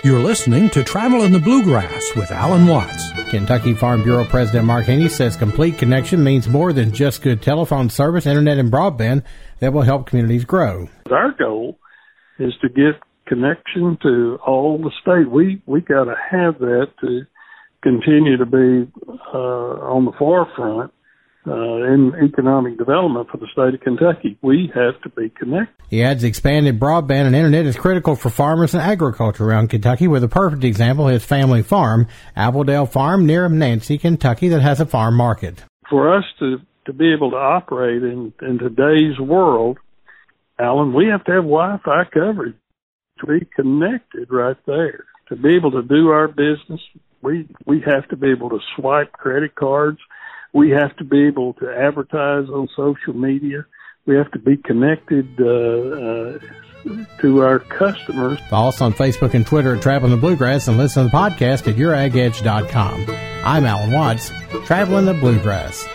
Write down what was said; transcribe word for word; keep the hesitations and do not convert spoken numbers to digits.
You're listening to Travel in the Bluegrass with Alan Watts. Kentucky Farm Bureau President Mark Haney says complete connection means more than just good telephone service, internet, and broadband that will help communities grow. Our goal is to get connection to all the state. We we got to have that to continue to be uh, on the forefront uh, in economic development for the state of Kentucky. We have to be connected. He adds expanded broadband and internet is critical for farmers and agriculture around Kentucky, with a perfect example, his family farm, Appledale Farm, near Nancy, Kentucky, that has a farm market. For us to, to be able to operate in, in today's world, Alan, we have to have Wi-Fi coverage to be connected right there. To be able to do our business, we we have to be able to swipe credit cards. We have to be able to advertise on social media. We have to be connected uh, uh, to our customers. Follow us on Facebook and Twitter at Traveling the Bluegrass and listen to the podcast at your ag edge dot com. I'm Alan Watts, Traveling the Bluegrass.